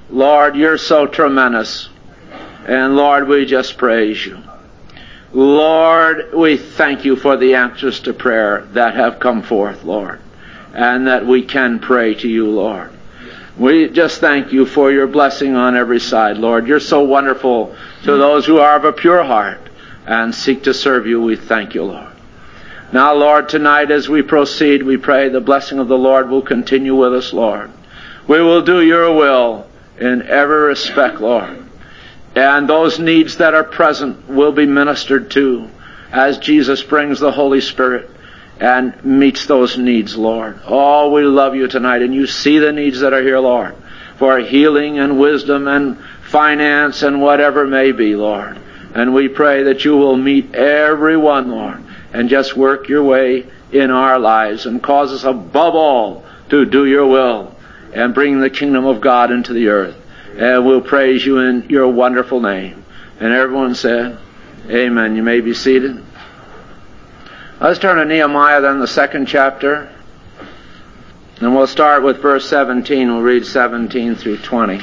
Lord, you're so tremendous. And Lord, we just praise you. Lord, we thank you for the answers to prayer that have come forth, Lord, and that we can pray to you, Lord. We just thank you for your blessing on every side, Lord. You're so wonderful to those who are of a pure heart and seek to serve you. We thank you, Lord. Now, Lord, tonight as we proceed, we pray the blessing of the Lord will continue with us, Lord. We will do your will in every respect, Lord. And those needs that are present will be ministered to as Jesus brings the Holy Spirit and meets those needs, Lord. Oh, we love you tonight, and you see the needs that are here, Lord, for healing and wisdom and finance and whatever may be, Lord. And we pray that you will meet every one, Lord, and just work your way in our lives and cause us above all to do your will and bring the kingdom of God into the earth. And we'll praise you in your wonderful name. And everyone said, amen. You may be seated. Let's turn to Nehemiah then, the 2nd chapter. And we'll start with verse 17. We'll read 17 through 20.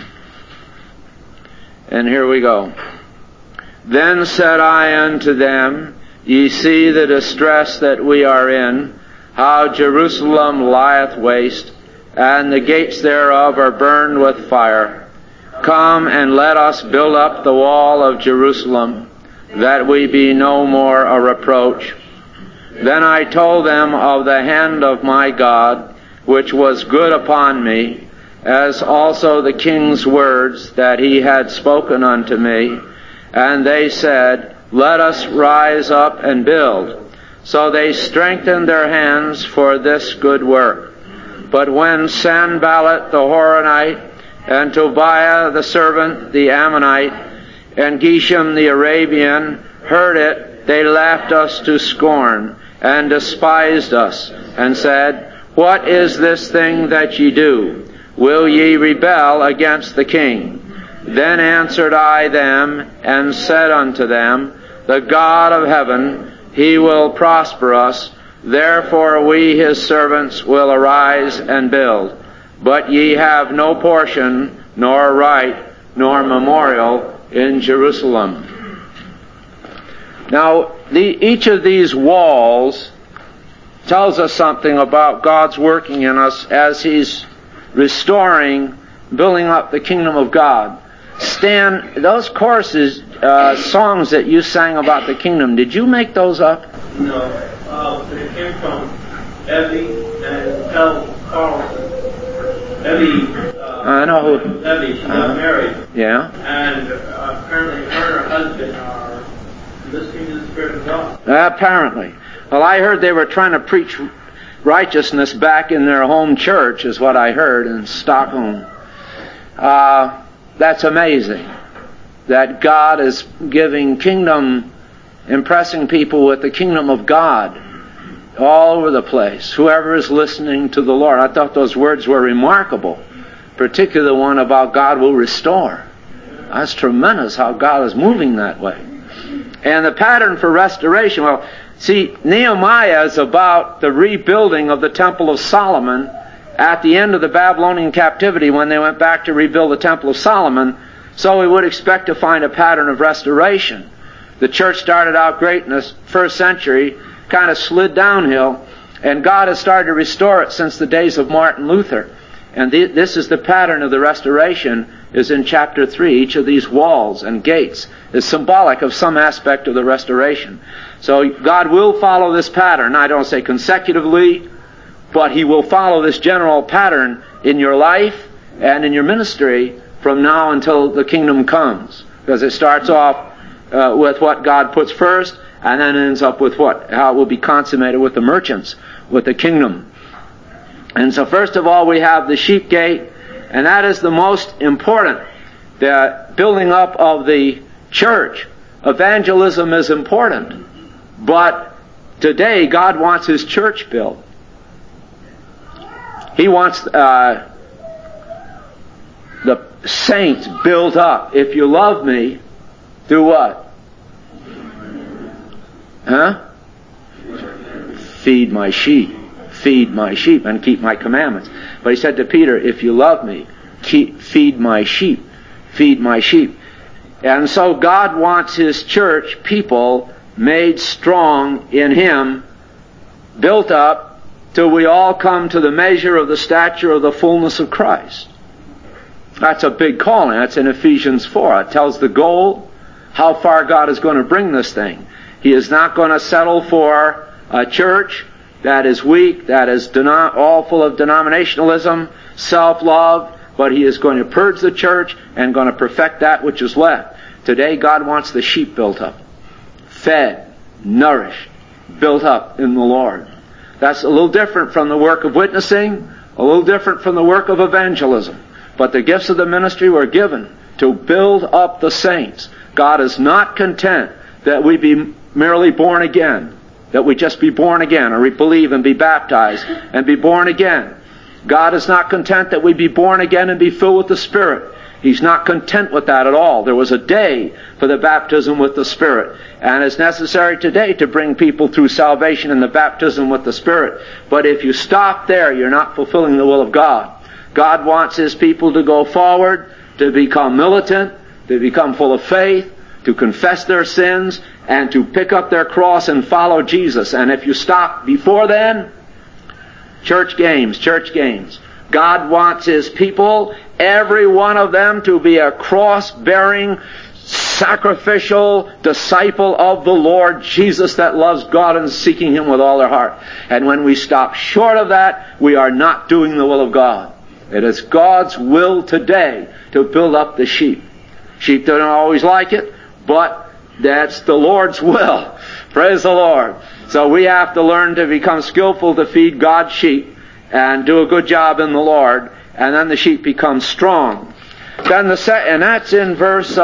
And here we go. Then said I unto them, Ye see the distress that we are in, how Jerusalem lieth waste, and the gates thereof are burned with fire. Come and let us build up the wall of Jerusalem, that we be no more a reproach. Then I told them of the hand of my God, which was good upon me, as also the king's words that he had spoken unto me. And they said, Let us rise up and build. So they strengthened their hands for this good work. But when Sanballat the Horonite, and Tobiah the servant, the Ammonite, and Geshem the Arabian heard it, they laughed us to scorn, and despised us, and said, What is this thing that ye do? Will ye rebel against the king? Then answered I them, and said unto them, The God of heaven, he will prosper us. Therefore we his servants will arise and build. But ye have no portion, nor right, nor memorial in Jerusalem. Now, each of these walls tells us something about God's working in us as he's restoring, building up the kingdom of God. Stan, those choruses, songs that you sang about the kingdom, did you make those up? No, they came from Evie and Tel Carlson. Evie, I know who. Evie, she got married. Yeah. And apparently her and her husband are listening to the Spirit of God. Apparently. Well, I heard they were trying to preach righteousness back in their home church, is what I heard in Stockholm. That's amazing. That God is giving kingdom, impressing people with the kingdom of God all over the place. Whoever is listening to the Lord. I thought those words were remarkable. Particularly the one about God will restore. That's tremendous how God is moving that way. And the pattern for restoration, well, see, Nehemiah is about the rebuilding of the Temple of Solomon at the end of the Babylonian captivity when they went back to rebuild the Temple of Solomon. So we would expect to find a pattern of restoration. The church started out great in the first century, kind of slid downhill, and God has started to restore it since the days of Martin Luther. And this is the pattern of the restoration, is in chapter 3. Each of these walls and gates is symbolic of some aspect of the restoration. So God will follow this pattern. I don't say consecutively, but he will follow this general pattern in your life and in your ministry from now until the kingdom comes. Because it starts off with what God puts first, and then ends up with how it will be consummated with the merchants, with the kingdom. And so first of all we have the sheep gate, and that is the most important. The building up of the church. Evangelism is important. But today God wants his church built. He wants the saints built up. If you love me, do what? Feed my sheep. Feed my sheep and keep my commandments. But he said to Peter, if you love me, feed my sheep. Feed my sheep. And so God wants His church people made strong in Him, built up, till we all come to the measure of the stature of the fullness of Christ. That's a big calling. That's in Ephesians 4. It tells the goal, how far God is going to bring this thing. He is not going to settle for a church that is weak, that is all full of denominationalism, self-love, but He is going to purge the church and going to perfect that which is left. Today God wants the sheep built up, fed, nourished, built up in the Lord. That's a little different from the work of witnessing, a little different from the work of evangelism. But the gifts of the ministry were given to build up the saints. God is not content that we be merely born again, that we just be born again, or we believe and be baptized and be born again. God is not content that we be born again and be filled with the Spirit. He's not content with that at all. There was a day for the baptism with the Spirit, and it's necessary today to bring people through salvation and the baptism with the Spirit. But if you stop there, you're not fulfilling the will of God. God wants His people to go forward, to become militant, to become full of faith, to confess their sins, and to pick up their cross and follow Jesus. And if you stop before then, church games. God wants His people, every one of them, to be a cross-bearing, sacrificial disciple of the Lord Jesus that loves God and seeking Him with all their heart. And when we stop short of that, we are not doing the will of God. It is God's will today to build up the sheep. Sheep don't always like it, but that's the Lord's will. Praise the Lord. So we have to learn to become skillful to feed God's sheep and do a good job in the Lord, and then the sheep become strong. Then and that's in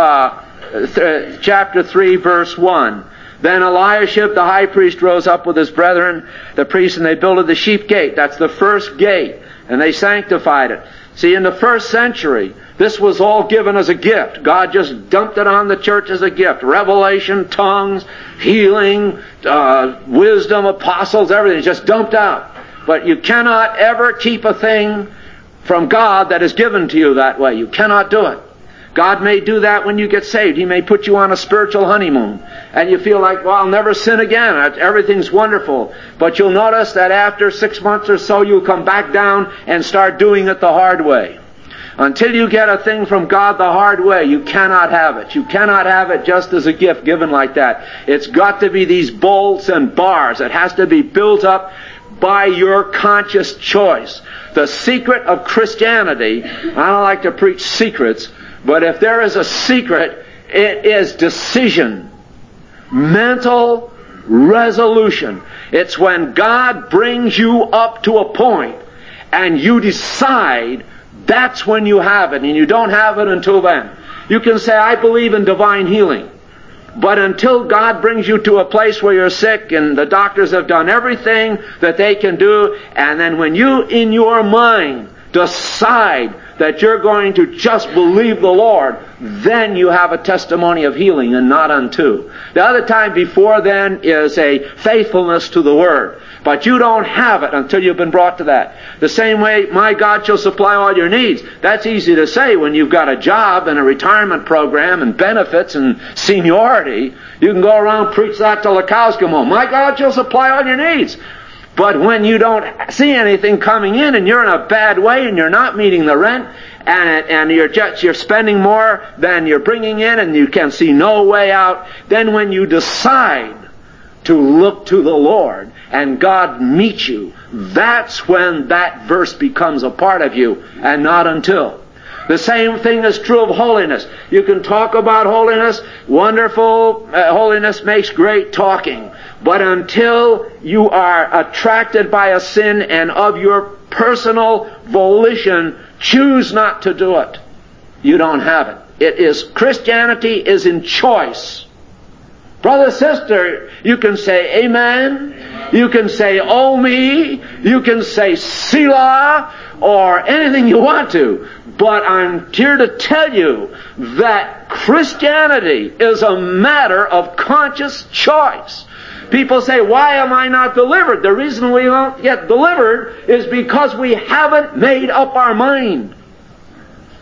chapter 3, verse 1. Then Eliashib the high priest rose up with his brethren, the priests, and they builded the sheep gate. That's the first gate. And they sanctified it. See, in the first century, this was all given as a gift. God just dumped it on the church as a gift. Revelation, tongues, healing, wisdom, apostles, everything just dumped out. But you cannot ever keep a thing from God that is given to you that way. You cannot do it. God may do that when you get saved. He may put you on a spiritual honeymoon. And you feel like, well, I'll never sin again. Everything's wonderful. But you'll notice that after 6 months or so, you'll come back down and start doing it the hard way. Until you get a thing from God the hard way, you cannot have it. You cannot have it just as a gift given like that. It's got to be these bolts and bars. It has to be built up by your conscious choice. The secret of Christianity, I don't like to preach secrets, but if there is a secret, it is decision. Mental resolution. It's when God brings you up to a point and you decide, that's when you have it, and you don't have it until then. You can say, I believe in divine healing. But until God brings you to a place where you're sick and the doctors have done everything that they can do, and then when you, in your mind, decide that you're going to just believe the Lord, then you have a testimony of healing, and not unto. The other time before then is a faithfulness to the Word. But you don't have it until you've been brought to that. The same way, my God shall supply all your needs. That's easy to say when you've got a job and a retirement program and benefits and seniority. You can go around preach that till the cows come home. My God shall supply all your needs. But when you don't see anything coming in and you're in a bad way and you're not meeting the rent and you're spending more than you're bringing in and you can see no way out, then when you decide to look to the Lord and God meets you, that's when that verse becomes a part of you, and not until. The same thing is true of holiness. You can talk about holiness. Wonderful. Holiness makes great talking. But until you are attracted by a sin and of your personal volition choose not to do it, you don't have it. Christianity is in choice. Brother, sister, you can say amen. You can say oh me. You can say Selah, or anything you want to. But I'm here to tell you that Christianity is a matter of conscious choice. People say, why am I not delivered? The reason we won't get delivered is because we haven't made up our mind.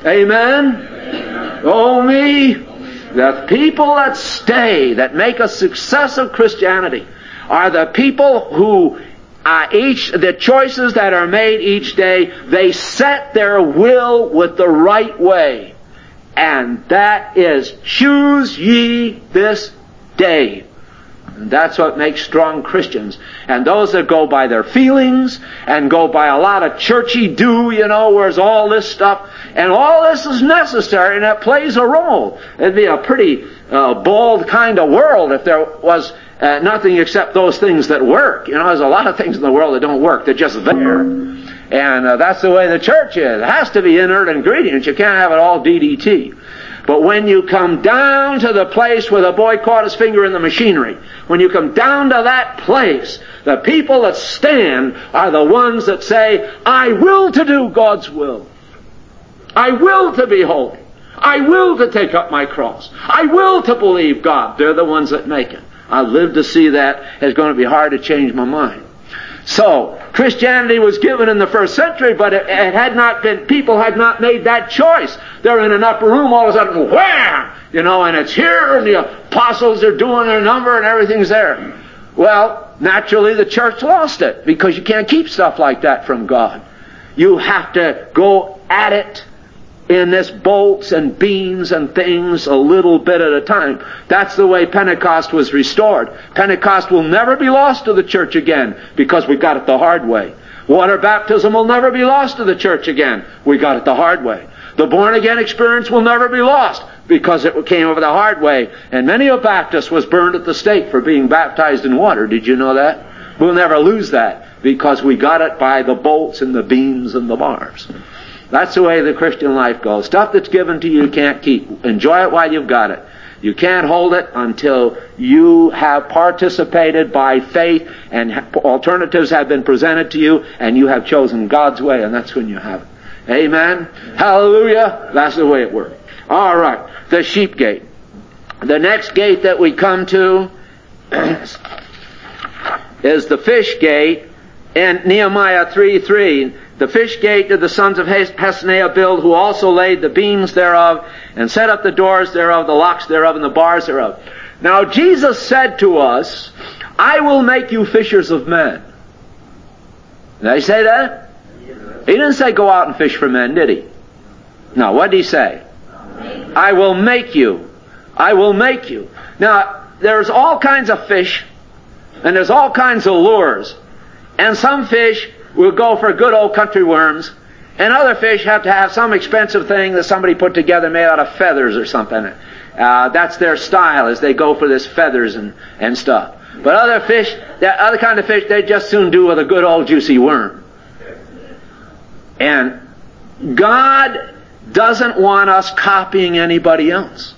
Amen? Oh me, the people that stay, that make a success of Christianity, are the people who the choices that are made each day, they set their will with the right way. And that is, choose ye this day. And that's what makes strong Christians. And those that go by their feelings and go by a lot of churchy do, where's all this stuff. And all this is necessary, and it plays a role. It'd be a pretty bald kind of world if there was nothing except those things that work. There's a lot of things in the world that don't work. They're just there. And that's the way the church is. It has to be inert ingredients. You can't have it all DDT. But when you come down to the place where the boy caught his finger in the machinery, when you come down to that place, the people that stand are the ones that say, I will to do God's will. I will to be holy. I will to take up my cross. I will to believe God. They're the ones that make it. I live to see that. It's going to be hard to change my mind. So, Christianity was given in the first century, but it had not been, people had not made that choice. They're in an upper room all of a sudden, wham! And it's here, and the apostles are doing their number, and everything's there. Well, naturally the church lost it, because you can't keep stuff like that from God. You have to go at it in this bolts and beams and things a little bit at a time. That's the way Pentecost was restored. Pentecost will never be lost to the church again because we got it the hard way. Water baptism will never be lost to the church again. We got it the hard way. The born-again experience will never be lost because it came over the hard way. And many a Baptist was burned at the stake for being baptized in water. Did you know that? We'll never lose that because we got it by the bolts and the beams and the bars. That's the way the Christian life goes. Stuff that's given to you can't keep. Enjoy it while you've got it. You can't hold it until you have participated by faith and alternatives have been presented to you and you have chosen God's way, and that's when you have it. Amen? Hallelujah? That's the way it works. All right. The sheep gate. The next gate that we come to is the fish gate in Nehemiah 3:3. The fish gate did the sons of Hassenaah build, who also laid the beams thereof, and set up the doors thereof, the locks thereof, and the bars thereof. Now Jesus said to us, I will make you fishers of men. Did he say that? He didn't say go out and fish for men, did he? No, what did he say? I will make you. I will make you. Now, there's all kinds of fish, and there's all kinds of lures. And some fish will go for good old country worms, and other fish have to have some expensive thing that somebody put together made out of feathers or something. That's their style, is they go for this feathers and stuff. But other fish, that other kind of fish, they just soon do with a good old juicy worm. And God doesn't want us copying anybody else.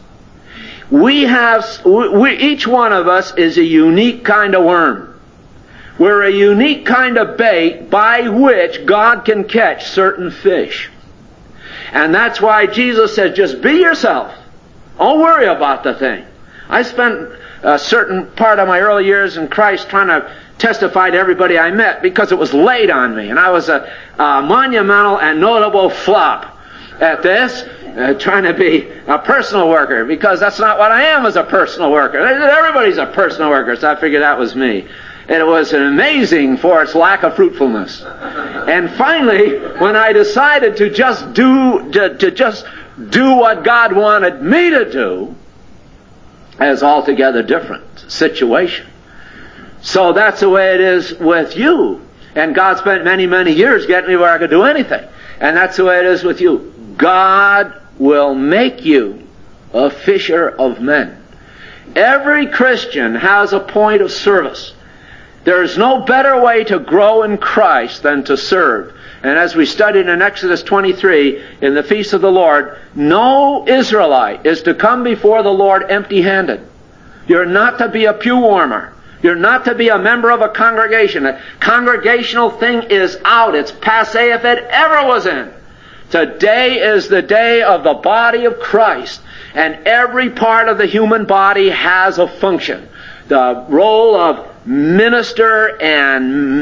Each one of us is a unique kind of worm. We're a unique kind of bait by which God can catch certain fish. And that's why Jesus says, just be yourself. Don't worry about the thing. I spent a certain part of my early years in Christ trying to testify to everybody I met because it was laid on me. And I was a monumental and notable flop at this, trying to be a personal worker, because that's not what I am as a personal worker. Everybody's a personal worker, so I figured that was me. And it was amazing for its lack of fruitfulness. And finally, when I decided to just do what God wanted me to do, it was altogether different situation. So that's the way it is with you. And God spent many, many years getting me where I could do anything. And that's the way it is with you. God will make you a fisher of men. Every Christian has a point of service. There is no better way to grow in Christ than to serve. And as we studied in Exodus 23, in the feast of the Lord, no Israelite is to come before the Lord empty-handed. You're not to be a pew warmer. You're not to be a member of a congregation. A congregational thing is out. It's passé if it ever was in. Today is the day of the body of Christ. And every part of the human body has a function. The role of minister and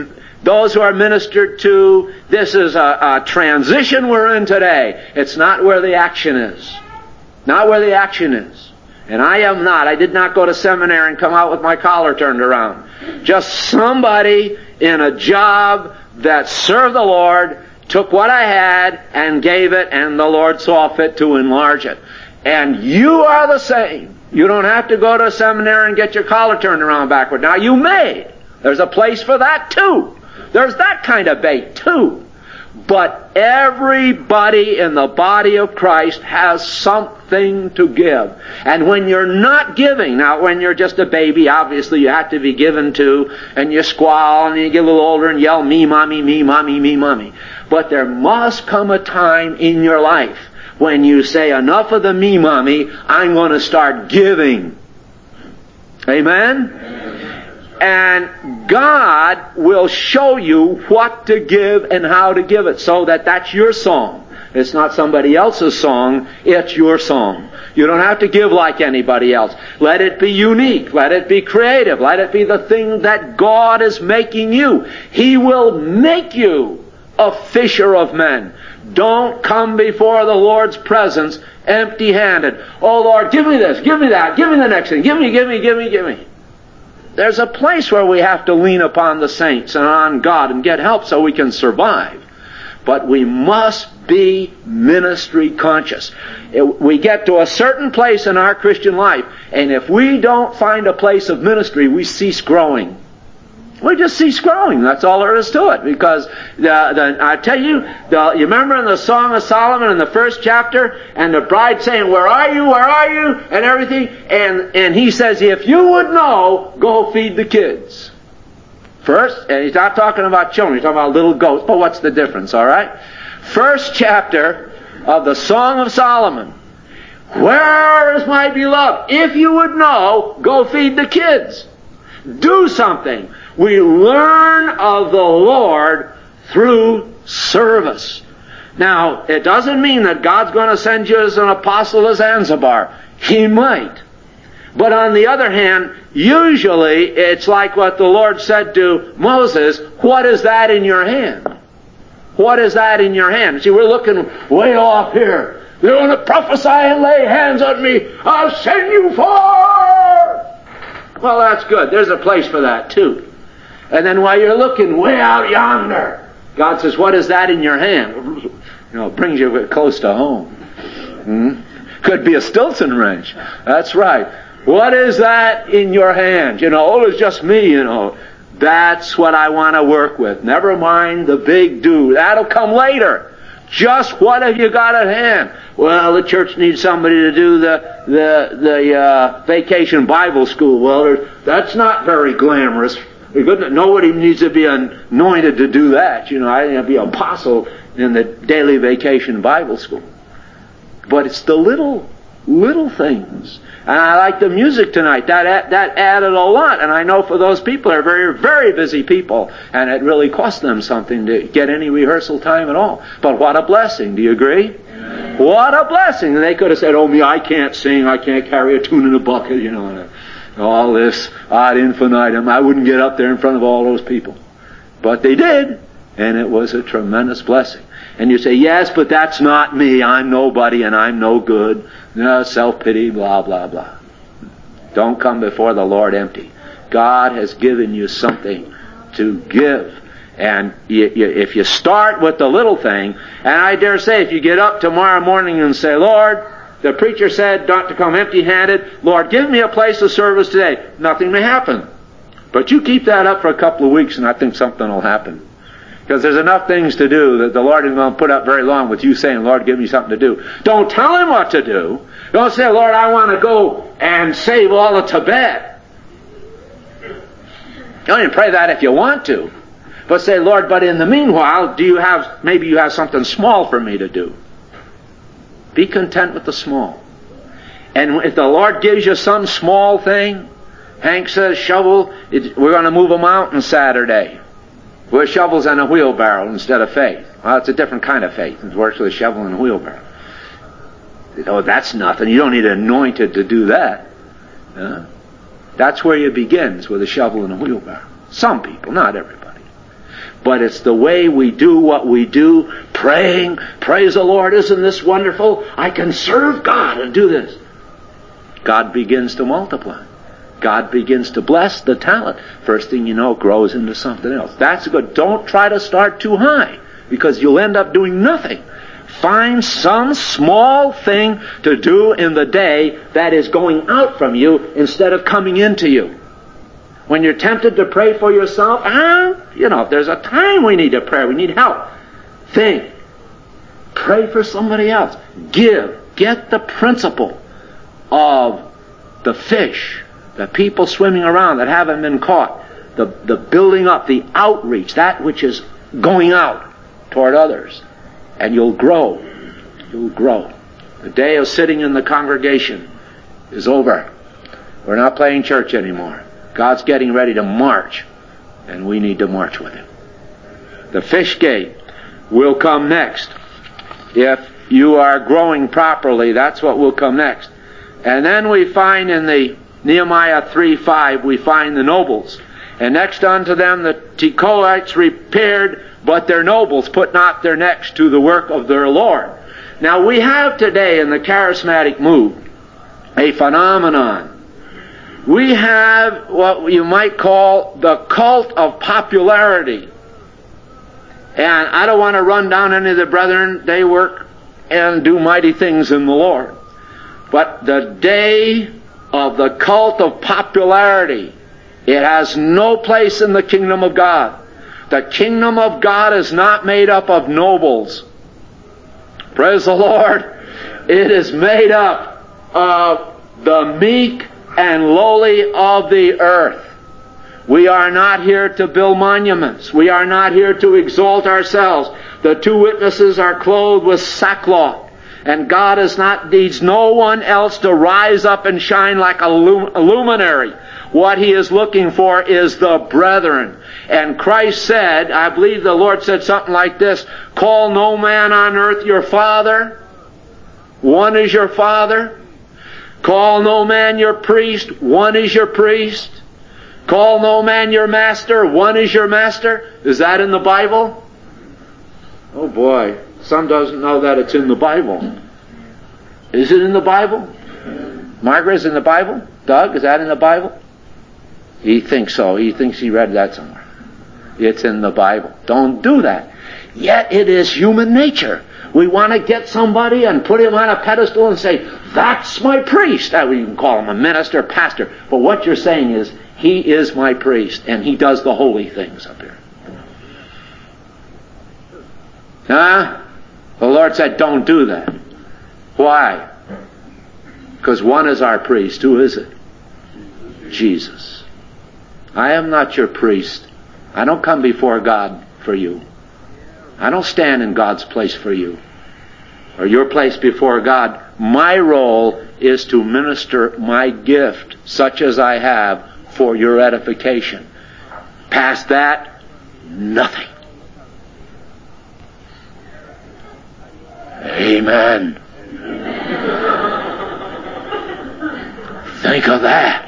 those who are ministered to. This is a transition we're in today. It's not where the action is. Not where the action is. And I am not. I did not go to seminary and come out with my collar turned around. Just somebody in a job that served the Lord, took what I had and gave it, and the Lord saw fit to enlarge it. And you are the same. You don't have to go to a seminary and get your collar turned around backward. Now you may. There's a place for that too. There's that kind of bait too. But everybody in the body of Christ has something to give. And when you're not giving, now when you're just a baby, obviously you have to be given to, and you squall, and you get a little older and yell, me, mommy, me, mommy, me, mommy. But there must come a time in your life when you say, enough of the me, mommy, I'm going to start giving. Amen? And God will show you what to give and how to give it, so that that's your song. It's not somebody else's song, it's your song. You don't have to give like anybody else. Let it be unique. Let it be creative. Let it be the thing that God is making you. He will make you a fisher of men. Don't come before the Lord's presence empty-handed. Oh Lord, give me this, give me that, give me the next thing, give me. There's a place where we have to lean upon the saints and on God and get help so we can survive. But we must be ministry conscious. We get to a certain place in our Christian life, and if we don't find a place of ministry, we cease growing. We just cease growing. That's all there is to it. Because I tell you, you remember in the Song of Solomon in the first chapter, and the bride saying, "Where are you? Where are you?" and everything, and he says, "If you would know, go feed the kids." First, and he's not talking about children. He's talking about little goats. But what's the difference? All right. First chapter of the Song of Solomon. Where is my beloved? If you would know, go feed the kids. Do something. We learn of the Lord through service. Now, it doesn't mean that God's going to send you as an apostle to Zanzibar. He might. But on the other hand, usually it's like what the Lord said to Moses, what is that in your hand? What is that in your hand? See, we're looking way off here. They're going to prophesy and lay hands on me. I'll send you forth. Well, that's good. There's a place for that too. And then while you're looking way out yonder, God says, what is that in your hand? You know, it brings you close to home. Could be a Stilton wrench. That's right. What is that in your hand? You know, oh, it's just me, you know. That's what I want to work with. Never mind the big do. That'll come later. Just what have you got at hand? Well, the church needs somebody to do the vacation Bible school. Well, that's not very glamorous. Nobody needs to be anointed to do that. You know, I didn't have to be an apostle in the daily vacation Bible school. But it's the little things. And I like the music tonight. That added a lot. And I know for those people, they're very, very busy people. And it really cost them something to get any rehearsal time at all. But what a blessing. Do you agree? Amen. What a blessing. And they could have said, oh, me, I can't sing. I can't carry a tune in a bucket, you know, and all this ad infinitum. I wouldn't get up there in front of all those people. But they did. And it was a tremendous blessing. And you say, yes, but that's not me. I'm nobody and I'm no good. No, self-pity, blah, blah, blah. Don't come before the Lord empty. God has given you something to give. And if you start with the little thing, and I dare say if you get up tomorrow morning and say, Lord, the preacher said not to come empty-handed. Lord, give me a place of service today. Nothing may happen. But you keep that up for a couple of weeks and I think something will happen. Because there's enough things to do that the Lord isn't going to put up very long with you saying, Lord, give me something to do. Don't tell him what to do. Don't say, Lord, I want to go and save all of Tibet. You don't even pray that if you want to. But say, Lord, but in the meanwhile, maybe you have something small for me to do. Be content with the small. And if the Lord gives you some small thing, Hank says, shovel, we're going to move a mountain Saturday. With shovels and a wheelbarrow instead of faith. Well, it's a different kind of faith. It works with a shovel and a wheelbarrow. Oh, that's nothing. You don't need anointed to do that. That's where it begins, with a shovel and a wheelbarrow. Some people, not everybody. But it's the way we do what we do, praying, praise the Lord, isn't this wonderful? I can serve God and do this. God begins to multiply. God begins to bless the talent. First thing you know, it grows into something else. That's good. Don't try to start too high, because you'll end up doing nothing. Find some small thing to do in the day that is going out from you instead of coming into you. When you're tempted to pray for yourself, there's a time we need to pray. We need help. Think. Pray for somebody else. Give. Get the principle of the fish, the people swimming around that haven't been caught, the building up, the outreach, that which is going out toward others. And you'll grow. You'll grow. The day of sitting in the congregation is over. We're not playing church anymore. God's getting ready to march, and we need to march with Him. The fish gate will come next. If you are growing properly, that's what will come next. And then we find in the Nehemiah 3:5, we find the nobles. And next unto them the Tekoites repaired, but their nobles put not their necks to the work of their Lord. Now we have today in the charismatic move a phenomenon. We have what you might call the cult of popularity. And I don't want to run down any of the brethren. They work and do mighty things in the Lord. But the day of the cult of popularity, it has no place in the kingdom of God. The kingdom of God is not made up of nobles. Praise the Lord. It is made up of the meek and lowly of the earth. We are not here to build monuments. We are not here to exalt ourselves. The two witnesses are clothed with sackcloth. And God needs no one else to rise up and shine like a luminary. What He is looking for is the brethren. And Christ said, I believe the Lord said something like this, call no man on earth your father. One is your father. Call no man your priest. One is your priest. Call no man your master. One is your master. Is that in the Bible? Oh boy. Some doesn't know that it's in the Bible. Is it in the Bible? Margaret, is it in the Bible? Doug, is that in the Bible? He thinks so. He thinks he read that somewhere. It's in the Bible. Don't do that. Yet it is human nature. We want to get somebody and put him on a pedestal and say, that's my priest. We can call him a minister, pastor. But what you're saying is, he is my priest, and he does the holy things up here. The Lord said, don't do that. Why? Because one is our priest. Who is it? Jesus. I am not your priest. I don't come before God for you. I don't stand in God's place for you, or your place before God. My role is to minister my gift, such as I have, for your edification. Past that, nothing. Amen. Think of that.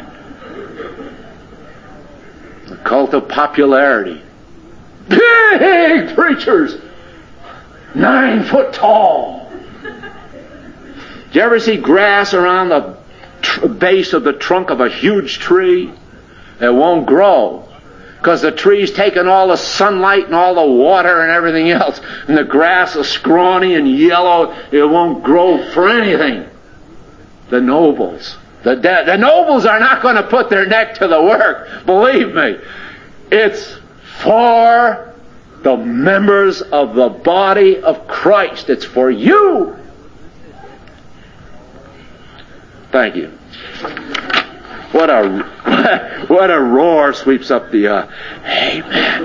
The cult of popularity. Big preachers, 9 foot tall. Did you ever see grass around the base of the trunk of a huge tree? It won't grow, because the tree's taken all the sunlight and all the water and everything else, and the grass is scrawny and yellow. It won't grow for anything. The nobles. The nobles are not going to put their neck to the work. Believe me. It's for the members of the body of Christ. It's for you. Thank you. What a roar sweeps up the amen.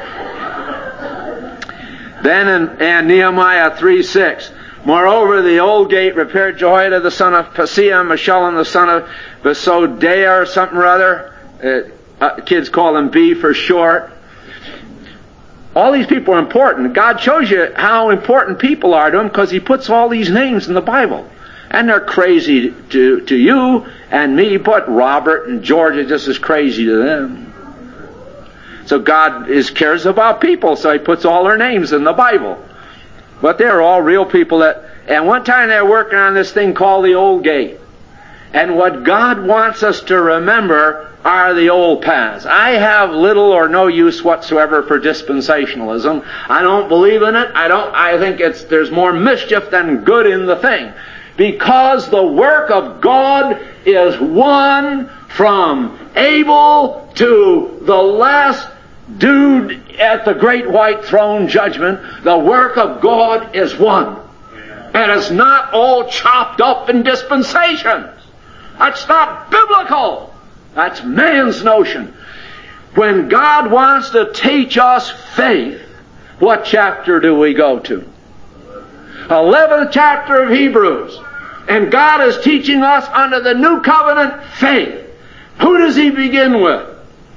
Then in Nehemiah 3:6, moreover, the old gate repaired Jehoiada the son of Paseah, Meshullam the son of Besodeah, or something or other. Kids call them B for short. All these people are important. God shows you how important people are to Him because He puts all these names in the Bible. And they're crazy to you and me, but Robert and George are just as crazy to them. So God cares about people, so He puts all their names in the Bible. But they're all real people and one time they were working on this thing called the Old Gate. And what God wants us to remember are the old paths. I have little or no use whatsoever for dispensationalism. I don't believe in it. I think there's more mischief than good in the thing. Because the work of God is one from Abel to the last dude at the great white throne judgment. The work of God is one. And it's not all chopped up in dispensations. That's not biblical. That's man's notion. When God wants to teach us faith, what chapter do we go to? 11th chapter of Hebrews. And God is teaching us under the new covenant faith. Who does He begin with?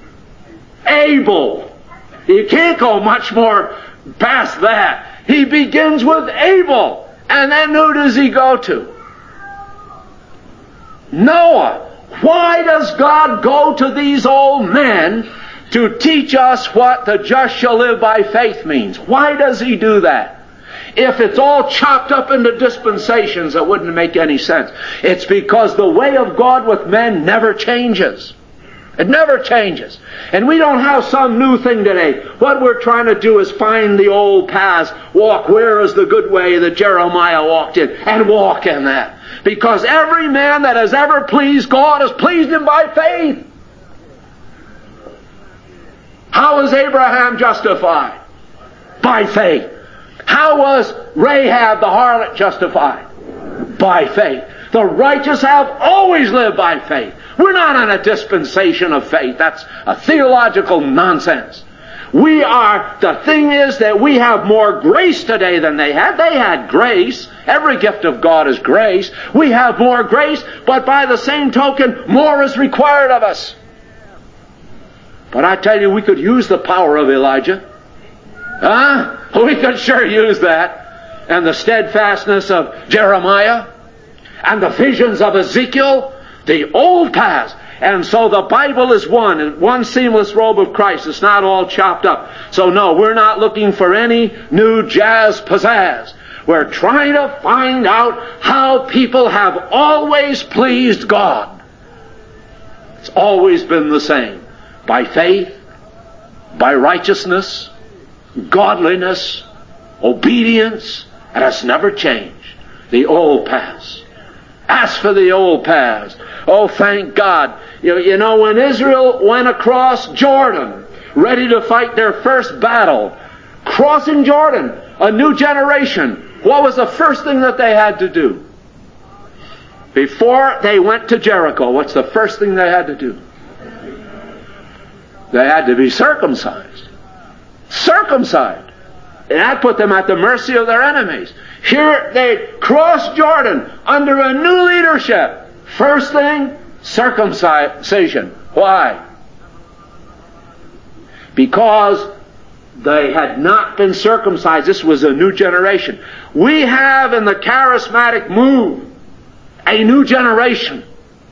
Abel. You can't go much more past that. He begins with Abel. And then who does He go to? Noah. Why does God go to these old men to teach us what the just shall live by faith means? Why does He do that? If it's all chopped up into dispensations, it wouldn't make any sense. It's because the way of God with men never changes. It never changes. And we don't have some new thing today. What we're trying to do is find the old paths. Walk, where is the good way that Jeremiah walked in? And walk in that. Because every man that has ever pleased God has pleased Him by faith. How was Abraham justified? By faith. How was Rahab the harlot justified? By faith. The righteous have always lived by faith. We're not on a dispensation of faith. That's a theological nonsense. The thing is that we have more grace today than they had. They had grace. Every gift of God is grace. We have more grace, but by the same token, more is required of us. But I tell you, we could use the power of Elijah. We could sure use that. And the steadfastness of Jeremiah. And the visions of Ezekiel. The old paths. And so the Bible is one seamless robe of Christ. It's not all chopped up. So no, we're not looking for any new jazz pizzazz. We're trying to find out how people have always pleased God. It's always been the same. By faith, by righteousness, godliness, obedience, and it's never changed. The old paths. As for the old paths, oh, thank God. You know, when Israel went across Jordan, ready to fight their first battle, crossing Jordan, a new generation, what was the first thing that they had to do? Before they went to Jericho, what's the first thing they had to do? They had to be circumcised. Circumcised. And that put them at the mercy of their enemies. Here they crossed Jordan under a new leadership. First thing, circumcision. Why? Because they had not been circumcised. This was a new generation. We have in the charismatic move a new generation.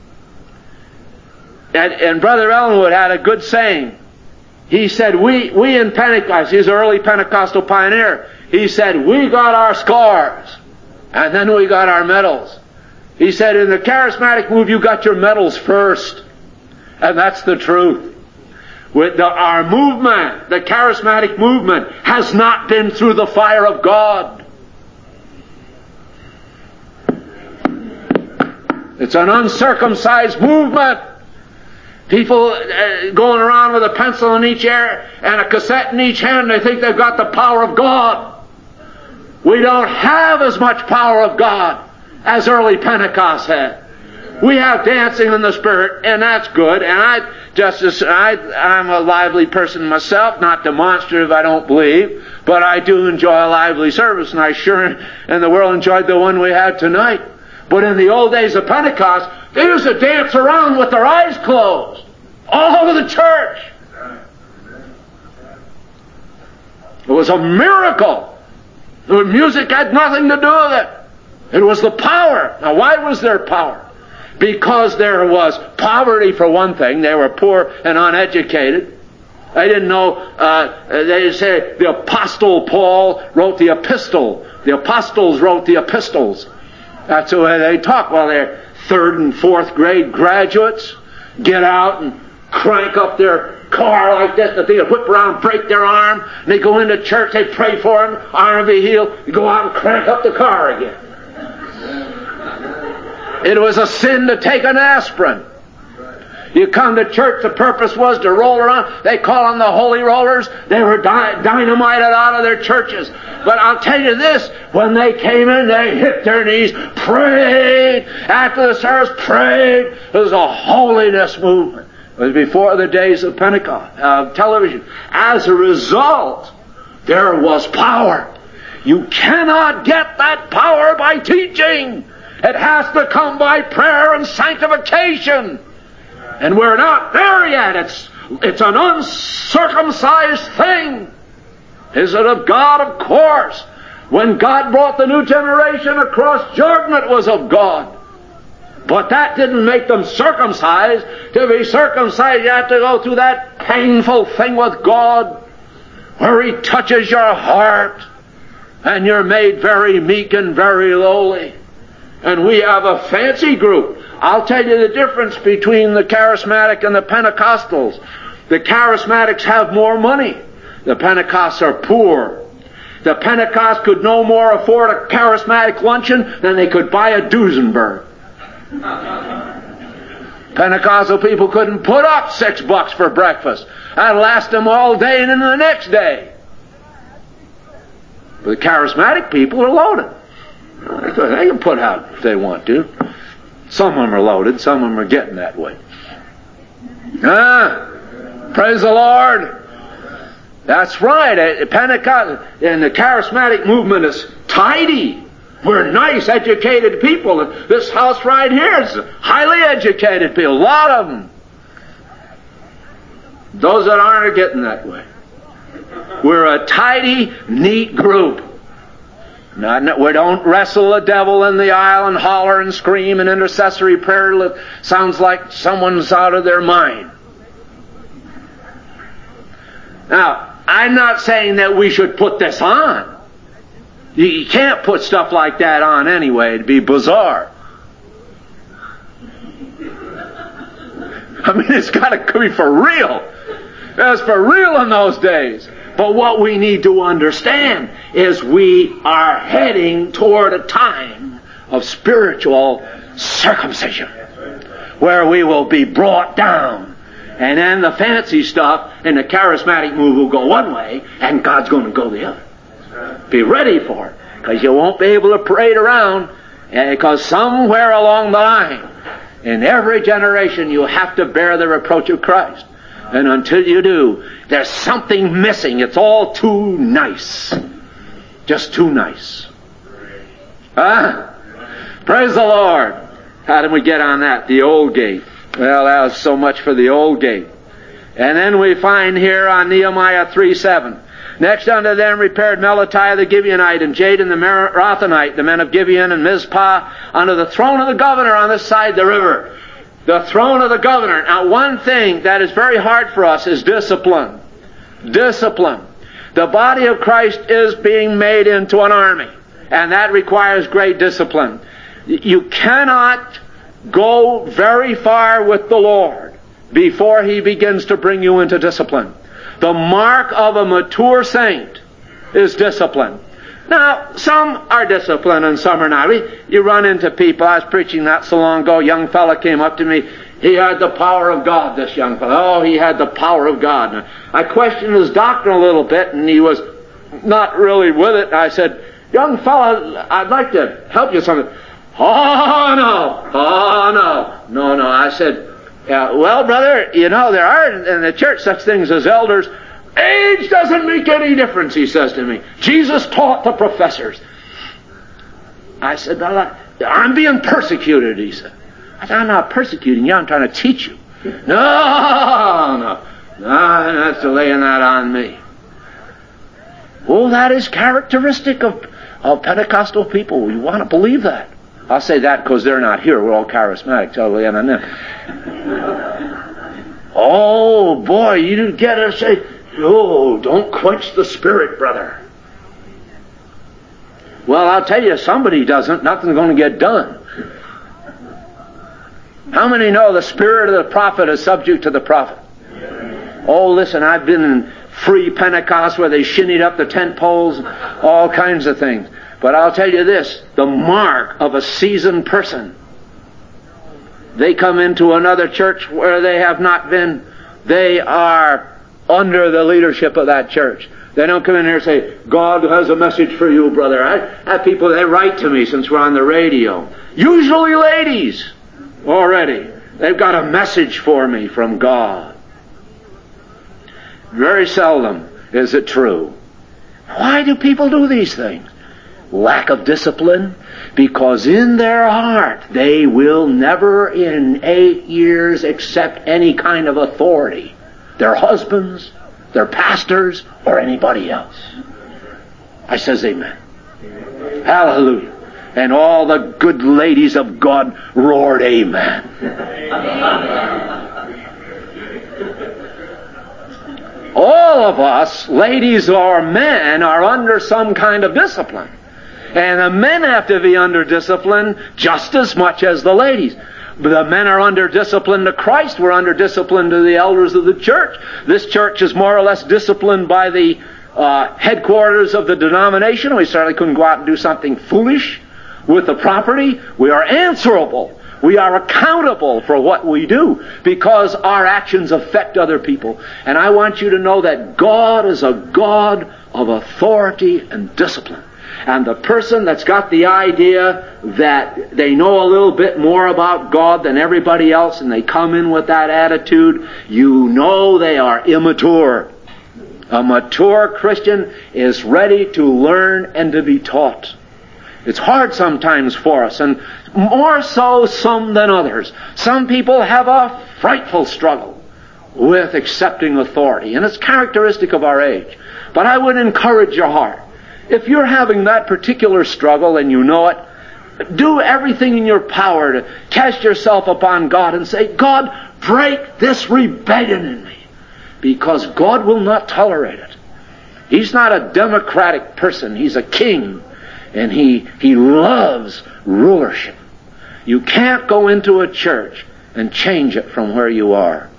And Brother Ellenwood had a good saying. He said, we in Pentecost, he's an early Pentecostal pioneer, he said, we got our scars, and then we got our medals. He said, in the charismatic move, you got your medals first. And that's the truth. Our movement, the charismatic movement, has not been through the fire of God. It's an uncircumcised movement. People going around with a pencil in each ear and a cassette in each hand, they think they've got the power of God. We don't have as much power of God as early Pentecost had. We have dancing in the Spirit, and that's good. And I'm a lively person myself, not demonstrative, I don't believe, but I do enjoy a lively service, and I sure in the world enjoyed the one we had tonight. But in the old days of Pentecost, they used to dance around with their eyes closed all over the church. It was a miracle. The music had nothing to do with it. It was the power. Now, why was there power? Because there was poverty for one thing. They were poor and uneducated. They didn't know, they say the Apostle Paul wrote the epistle. The apostles wrote the epistles. That's the way they talk. Well, they're 3rd and 4th grade graduates. Get out and crank up their car like this. If they whip around and break their arm, and they go into church, they pray for them, arm be healed. You go out and crank up the car again. It was a sin to take an aspirin. You come to church, the purpose was to roll around. They call them the holy rollers. They were dynamited out of their churches. But I'll tell you this, when they came in, they hit their knees, prayed. After the service, prayed. It was a holiness movement. It was before the days of Pentecost, television. As a result, there was power. You cannot get that power by teaching. It has to come by prayer and sanctification. And we're not there yet. It's an uncircumcised thing. Is it of God? Of course. When God brought the new generation across Jordan, it was of God. But that didn't make them circumcised. To be circumcised, you have to go through that painful thing with God, where He touches your heart, and you're made very meek and very lowly. And we have a fancy group. I'll tell you the difference between the charismatic and the Pentecostals. The charismatics have more money. The Pentecosts are poor. The Pentecost could no more afford a charismatic luncheon than they could buy a Duesenberg. Pentecostal people couldn't put up $6 for breakfast. That'd last them all day and into the next day. But the charismatic people are loaded. They can put out if they want to. Some of them are loaded, some of them are getting that way. Praise the Lord. That's right. Pentecost and the charismatic movement is tidy. We're nice, educated people. This house right here is highly educated people. A lot of them. Those that aren't are getting that way. We're a tidy, neat group. We don't wrestle the devil in the aisle and holler and scream and intercessory prayer. Sounds like someone's out of their mind. Now, I'm not saying that we should put this on. You can't put stuff like that on anyway. It'd be bizarre. I mean, it's got to be for real. It was for real in those days. But what we need to understand is we are heading toward a time of spiritual circumcision, where we will be brought down. And then the fancy stuff and the charismatic move will go one way, and God's going to go the other. Be ready for it, because you won't be able to parade around, because somewhere along the line, in every generation, you have to bear the reproach of Christ. And until you do, there's something missing. It's all too nice. Just too nice. Praise the Lord. How did we get on that? The old gate. Well, that was so much for the old gate. And then we find here on Nehemiah 3:7. Next unto them repaired Melatiah the Gibeonite and Jadon the Merathonite, the men of Gibeon and Mizpah, unto the throne of the governor on this side the river. The throne of the governor. Now, one thing that is very hard for us is discipline. Discipline. The body of Christ is being made into an army, and that requires great discipline. You cannot go very far with the Lord before He begins to bring you into discipline. The mark of a mature saint is discipline. Now, some are disciplined and some are not. You run into people. I was preaching not so long ago. A young fella came up to me. He had the power of God, this young fella. Oh, he had the power of God. And I questioned his doctrine a little bit, and he was not really with it. I said, young fella, I'd like to help you something. Oh, no. Oh, no. No. I said, well, brother, you know, there are in the church such things as elders. Age doesn't make any difference, he says to me. Jesus taught the professors. I said, I'm being persecuted, he said. I said, I'm not persecuting you, I'm trying to teach you. No, that's laying that on me. Oh, that is characteristic of Pentecostal people. You want to believe that? I'll say that because they're not here. We're all charismatic. So, Oh, boy, you get to say, oh, don't quench the Spirit, brother. Well, I'll tell you, if somebody doesn't, nothing's going to get done. How many know the spirit of the prophet is subject to the prophet? Oh, listen, I've been in free Pentecost where they shinnied up the tent poles, all kinds of things. But I'll tell you this, the mark of a seasoned person, they come into another church where they have not been, they are under the leadership of that church. They don't come in here and say, God has a message for you, brother. I have people, they write to me since we're on the radio. Usually ladies already. They've got a message for me from God. Very seldom is it true. Why do people do these things? Lack of discipline. Because in their heart they will never in 8 years accept any kind of authority. Their husbands, their pastors, or anybody else. I says amen. Hallelujah. And all the good ladies of God roared amen. All of us, ladies or men, are under some kind of discipline. And the men have to be under discipline just as much as the ladies. The men are under discipline to Christ. We're under discipline to the elders of the church. This church is more or less disciplined by the headquarters of the denomination. We certainly couldn't go out and do something foolish with the property. We are answerable. We are accountable for what we do because our actions affect other people. And I want you to know that God is a God of authority and discipline. And the person that's got the idea that they know a little bit more about God than everybody else and they come in with that attitude, you know they are immature. A mature Christian is ready to learn and to be taught. It's hard sometimes for us, and more so some than others. Some people have a frightful struggle with accepting authority, and it's characteristic of our age. But I would encourage your heart. If you're having that particular struggle and you know it, do everything in your power to cast yourself upon God and say, God, break this rebellion in me. Because God will not tolerate it. He's not a democratic person. He's a king. And he loves rulership. You can't go into a church and change it from where you are.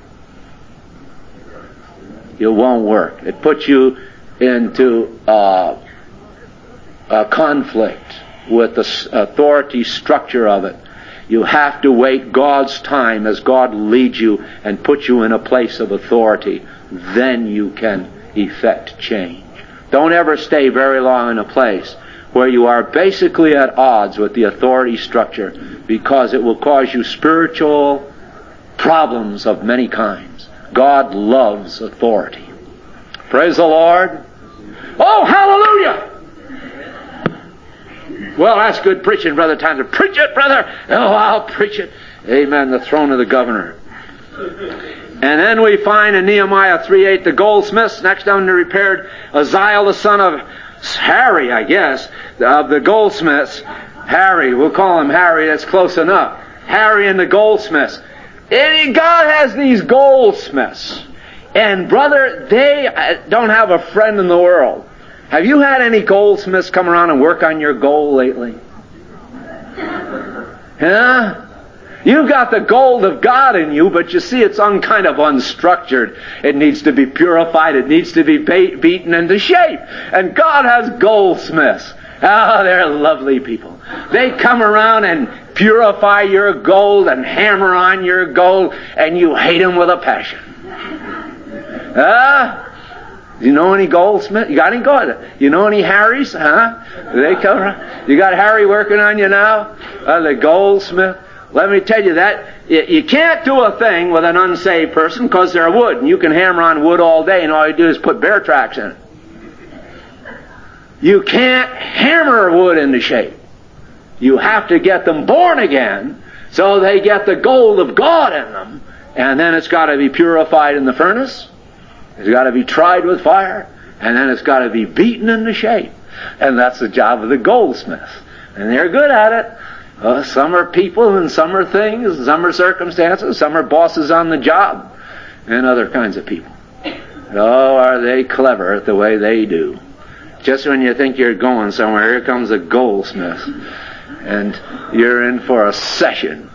It won't work. It puts you into a conflict with the authority structure of it. You have to wait God's time as God leads you and puts you in a place of authority. Then you can effect change. Don't ever stay very long in a place where you are basically at odds with the authority structure, because it will cause you spiritual problems of many kinds. God loves authority. Praise the Lord. Oh, hallelujah! Well, that's good preaching, Brother Tyler. Preach it, brother! Oh, I'll preach it. Amen. The throne of the governor. And then we find in Nehemiah 3:8 the goldsmiths next down to repaired Uzziah the son of Harry, I guess, of the goldsmiths. Harry, we'll call him Harry, that's close enough. Harry and the goldsmiths. And God has these goldsmiths. And brother, they don't have a friend in the world. Have you had any goldsmiths come around and work on your gold lately? Huh? You've got the gold of God in you, but you see it's kind of unstructured. It needs to be purified. It needs to be beaten into shape. And God has goldsmiths. Oh, they're lovely people. They come around and purify your gold and hammer on your gold, and you hate them with a passion. You know any goldsmiths? You got any gold? You know any Harrys? They come around. You got Harry working on you now? The goldsmith. Let me tell you that you can't do a thing with an unsaved person because they're wood, and you can hammer on wood all day and all you do is put bear tracks in it. You can't hammer wood into shape. You have to get them born again so they get the gold of God in them, and then it's got to be purified in the furnace. It's got to be tried with fire, and then it's got to be beaten into shape. And that's the job of the goldsmiths. And they're good at it. Some are people and some are things, some are circumstances, some are bosses on the job. and other kinds of people. Oh, are they clever at the way they do. Just when you think you're going somewhere, here comes a goldsmith, and you're in for a session.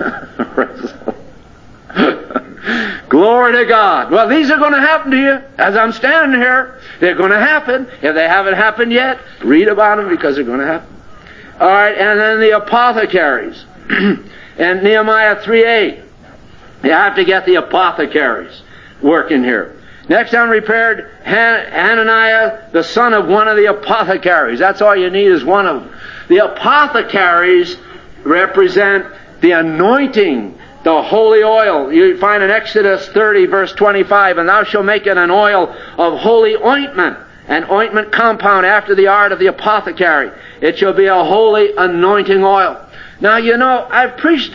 Glory to God. Well, these are going to happen to you as I'm standing here. They're going to happen. If they haven't happened yet, read about them because they're going to happen. All right, and then the apothecaries. And Nehemiah 3:8. You have to get the apothecaries working here. Next time, repaired Hananiah, the son of one of the apothecaries. That's all you need is one of them. The apothecaries represent the anointing, the holy oil. You find in Exodus 30, verse 25, and thou shalt make it an oil of holy ointment, an ointment compound after the art of the apothecary. It shall be a holy anointing oil. Now, you know, I've preached,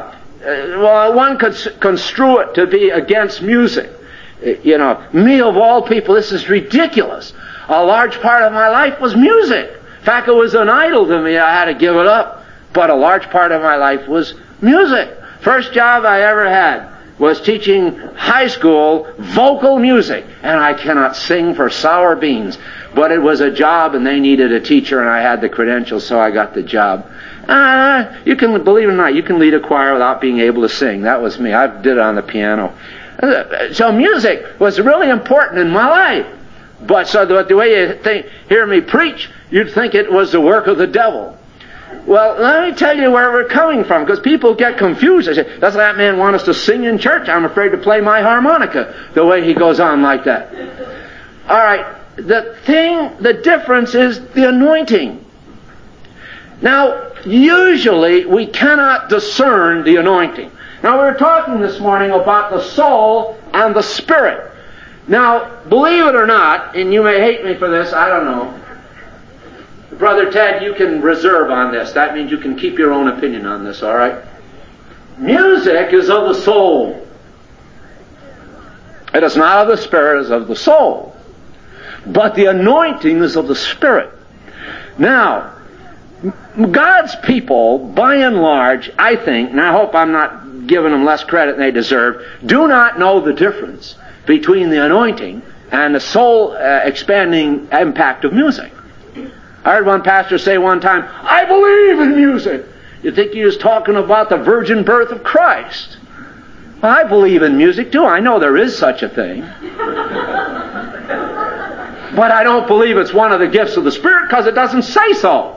one could construe it to be against music. You know, me of all people, this is ridiculous. A large part of my life was music. In fact, it was an idol to me. I had to give it up. But a large part of my life was music. First job I ever had was teaching high school vocal music. And I cannot sing for sour beans. But it was a job and they needed a teacher and I had the credentials, so I got the job. You can, believe it or not, you can lead a choir without being able to sing. That was me. I did it on the piano. So music was really important in my life. But so the way you hear me preach, you'd think it was the work of the devil. Well, let me tell you where we're coming from, because people get confused. They say, does that man want us to sing in church? I'm afraid to play my harmonica, the way he goes on like that. All right, the difference is the anointing. Now, usually we cannot discern the anointing. Now, we were talking this morning about the soul and the spirit. Now, believe it or not, and you may hate me for this, I don't know. Brother Ted, you can reserve on this. That means you can keep your own opinion on this, all right? Music is of the soul. It is not of the spirit, it is of the soul. But the anointing is of the spirit. Now, God's people, by and large, I think, and I hope I'm not giving them less credit than they deserve, do not know the difference between the anointing and the soul expanding impact of music. I heard one pastor say one time, I believe in music. You think he was talking about the virgin birth of Christ. Well, I believe in music too. I know there is such a thing. But I don't believe it's one of the gifts of the Spirit because it doesn't say so.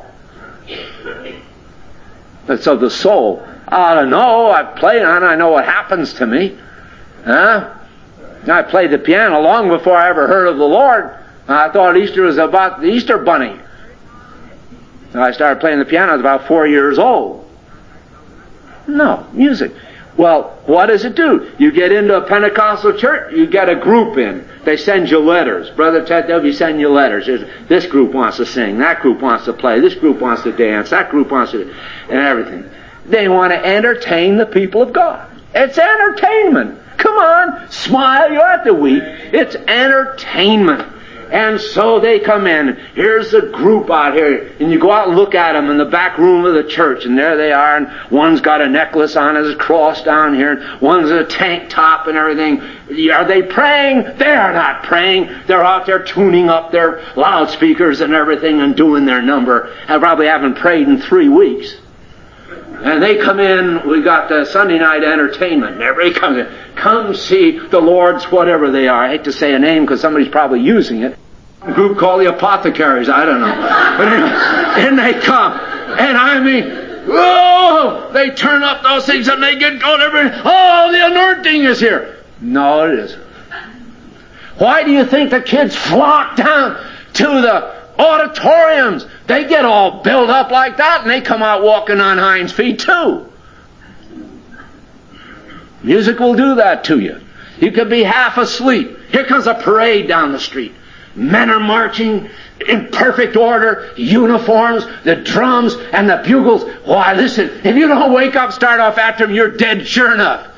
It's of the soul. I don't know. I've played on it. I know what happens to me. I played the piano long before I ever heard of the Lord. I thought Easter was about the Easter bunny. I started playing the piano. I was about 4 years old. No, music. Well, what does it do? You get into a Pentecostal church, you get a group in. They send you letters. Brother Ted, they'll be sending you letters. This group wants to sing, that group wants to play, this group wants to dance, that group wants to... and everything. They want to entertain the people of God. It's entertainment. Come on, smile, you have to weep. It's entertainment. And so they come in. Here's a group out here. And you go out and look at them in the back room of the church. And there they are. And one's got a necklace on his cross down here. And one's a tank top and everything. Are they praying? They are not praying. They're out there tuning up their loudspeakers and everything and doing their number. I probably haven't prayed in 3 weeks. And they come in, we got the Sunday night entertainment, and everybody comes in. Come see the Lord's whatever they are. I hate to say a name because somebody's probably using it. A group called the Apothecaries, I don't know. But anyway, and they come. And I mean, oh, they turn up those things and they get going. Oh, the anointing is here. No, it isn't. Why do you think the kids flock down to the auditoriums? They get all built up like that and they come out walking on hinds feet too. Music will do that to you. You could be half asleep. Here comes a parade down the street. Men are marching in perfect order, uniforms, the drums and the bugles. Why, listen, if you don't wake up, start off after them, you're dead sure enough.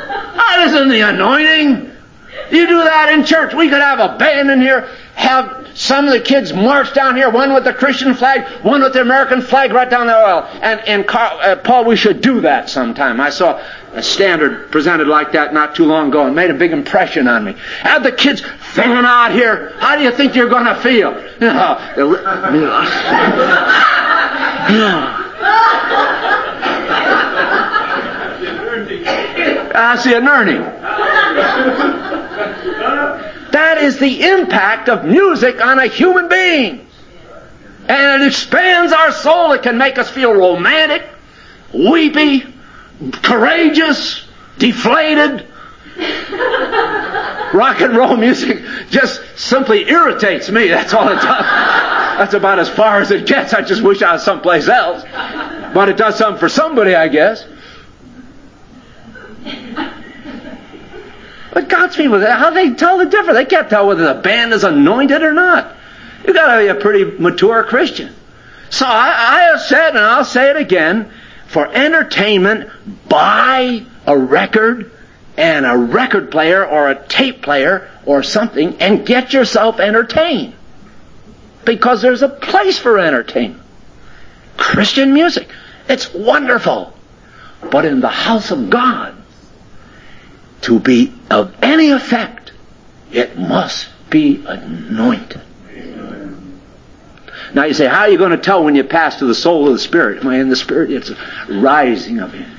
That isn't the anointing. You do that in church. We could have a band in here, have Some of the kids marched down here, one with the Christian flag, one with the American flag right down the aisle. And Paul, we should do that sometime. I saw a standard presented like that not too long ago and made a big impression on me. Have the kids fan out here. How do you think you're going to feel? I see an earning. That is the impact of music on a human being. And it expands our soul. It can make us feel romantic, weepy, courageous, deflated. Rock and roll music just simply irritates me. That's all it does. That's about as far as it gets. I just wish I was someplace else. But it does something for somebody, I guess. But God's people, how do they tell the difference? They can't tell whether the band is anointed or not. You've got to be a pretty mature Christian. So I have said, and I'll say it again, for entertainment, buy a record and a record player or a tape player or something and get yourself entertained. Because there's a place for entertainment. Christian music, it's wonderful. But in the house of God, to be of any effect, it must be anointed. Now you say, how are you going to tell when you pass to the soul of the Spirit? Am I in the Spirit? It's a rising of it.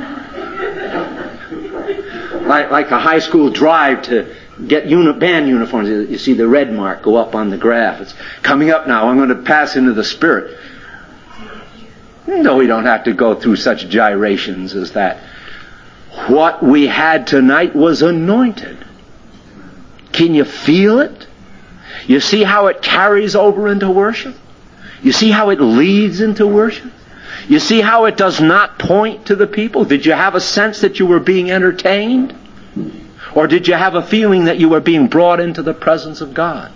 Like a high school drive to get band uniforms. You see the red mark go up on the graph. It's coming up now. I'm going to pass into the Spirit. No, we don't have to go through such gyrations as that. What we had tonight was anointed. Can you feel it? You see how it carries over into worship? You see how it leads into worship? You see how it does not point to the people? Did you have a sense that you were being entertained? Or did you have a feeling that you were being brought into the presence of God?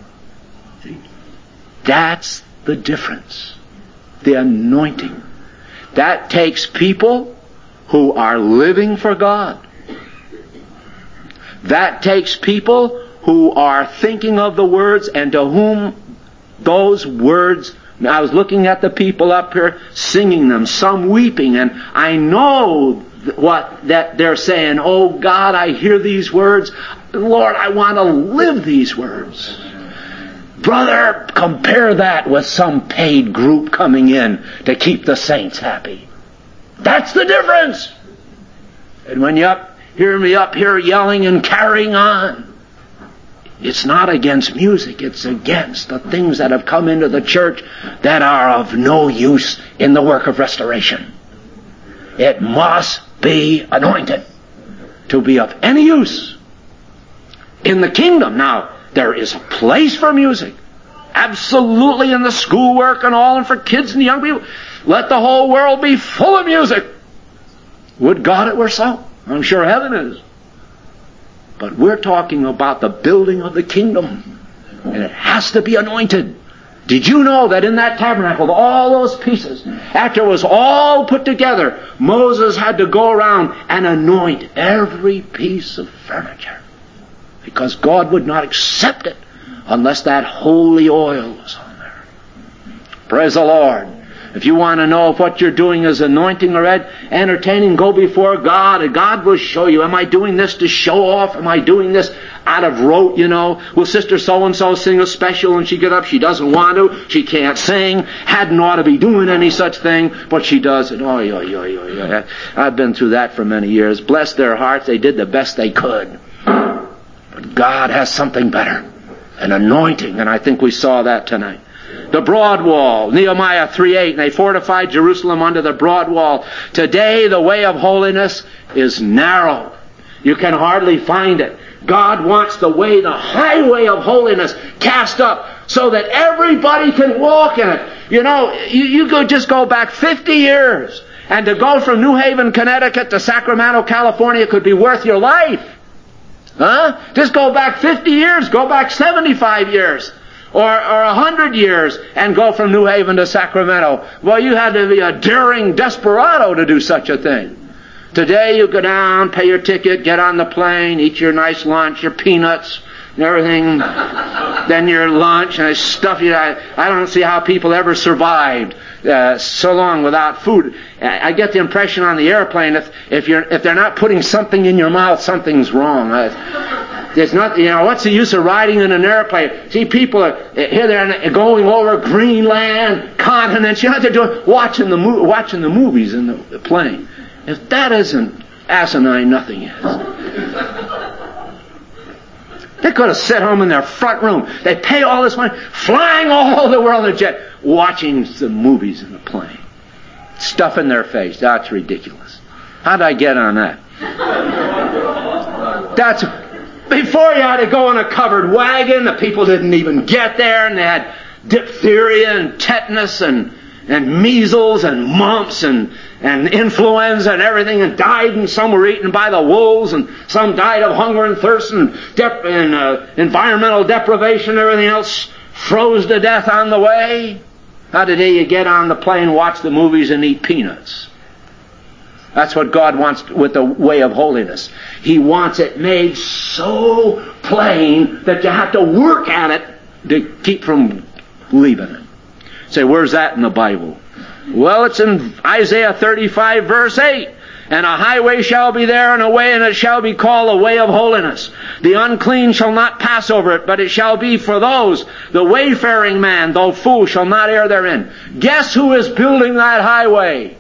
That's the difference. The anointing. That takes people who are living for God. That takes people who are thinking of the words and to whom those words... I was looking at the people up here singing them, some weeping, and I know that they're saying, oh God, I hear these words. Lord, I want to live these words. Brother, compare that with some paid group coming in to keep the saints happy. That's the difference. And when you hear me up here yelling and carrying on, it's not against music, it's against the things that have come into the church that are of no use in the work of restoration. It must be anointed to be of any use in the kingdom. Now, there is a place for music. Absolutely, in the schoolwork and all, and for kids and young people. Let the whole world be full of music. Would God it were so. I'm sure heaven is. But we're talking about the building of the kingdom. And it has to be anointed. Did you know that in that tabernacle, all those pieces, after it was all put together, Moses had to go around and anoint every piece of furniture? Because God would not accept it unless that holy oil was on there. Praise the Lord. If you want to know if what you're doing is anointing or entertaining, go before God, and God will show you. Am I doing this to show off? Am I doing this out of rote, you know? Will Sister so-and-so sing a special and she get up? She doesn't want to. She can't sing. Hadn't ought to be doing any such thing, but she does it. I've been through that for many years. Bless their hearts. They did the best they could. But God has something better. An anointing, and I think we saw that tonight. The broad wall, Nehemiah 3:8, and they fortified Jerusalem under the broad wall. Today the way of holiness is narrow. You can hardly find it. God wants the highway of holiness cast up so that everybody can walk in it. You know, you could just go back 50 years, and to go from New Haven, Connecticut to Sacramento, California could be worth your life. Just go back 50 years, go back 75 years. Or 100 years and go from New Haven to Sacramento. Well, you had to be a daring desperado to do such a thing. Today you go down, pay your ticket, get on the plane, eat your nice lunch, your peanuts, and everything. Then your lunch and stuff. I don't see how people ever survived so long without food. I get the impression on the airplane if they're not putting something in your mouth, something's wrong. There's not, what's the use of riding in an airplane? See, people are here, they're going over Greenland, continents. You know what they're doing? Watching the movies in the plane. If that isn't asinine, nothing is. They could have sat home in their front room. They pay all this money, flying all over the world in a jet, watching the movies in the plane. Stuff in their face. That's ridiculous. How did I get on that? That's before you had to go in a covered wagon. The people didn't even get there, and they had diphtheria and tetanus and measles and mumps and influenza and everything, and died, and some were eaten by the wolves, and some died of hunger and thirst and environmental deprivation and everything else, froze to death on the way. How did you get on the plane, watch the movies, and eat peanuts? That's what God wants with the way of holiness. He wants it made so plain that you have to work at it to keep from leaving it. Say, where's that in the Bible? Well, it's in Isaiah 35, verse 8. And a highway shall be there, and a way, and it shall be called a way of holiness. The unclean shall not pass over it, but it shall be for those. The wayfaring man, though fool, shall not err therein. Guess who is building that highway?